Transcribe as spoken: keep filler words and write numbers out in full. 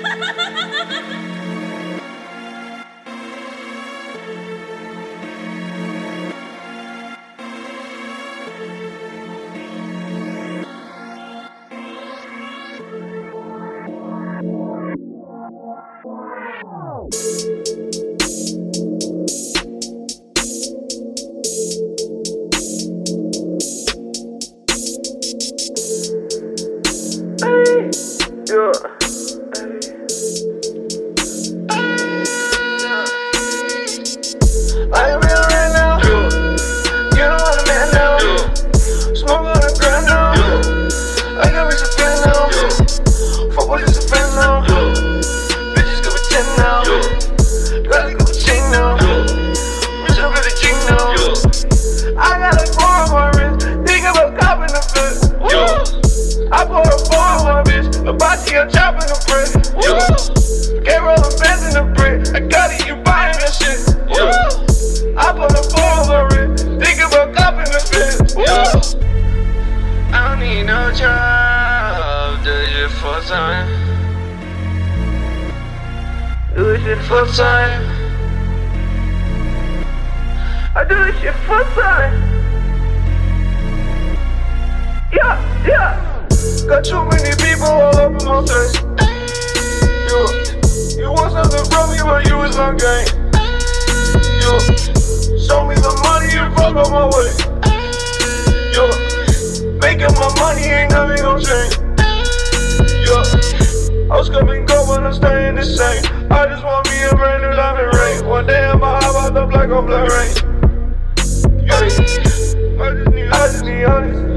Yeah. I am real right now. You don't want a man now. Smoke on the ground now. I got me some friends now. Fuck boys is a friend now. Bitches go with ten now. Gotta go with chain now. Rich up with a G now. I got a four on my wrist. Think about copping the flip. I pour a four on my bitch. Hibachi, I'm chopping the brick. Can't roll a fence in the brick. I got it, you buying that shit. I put a four on my wrist. Think about copping the fence. I don't need no job. Do it full time. Do this shit full time. I do this shit full time. Yeah, yeah. Got too many people all up in my face. Yo, you want something from me, but you was my game. Yo, show me the money and fuck on my way. Yo, making my money ain't nothing gon' change. Yo, I was coming go, but I'm staying the same. I just want me a brand new diamond ring. One day I'ma hop out the black on black rain. Yo, I just need, I just need honest.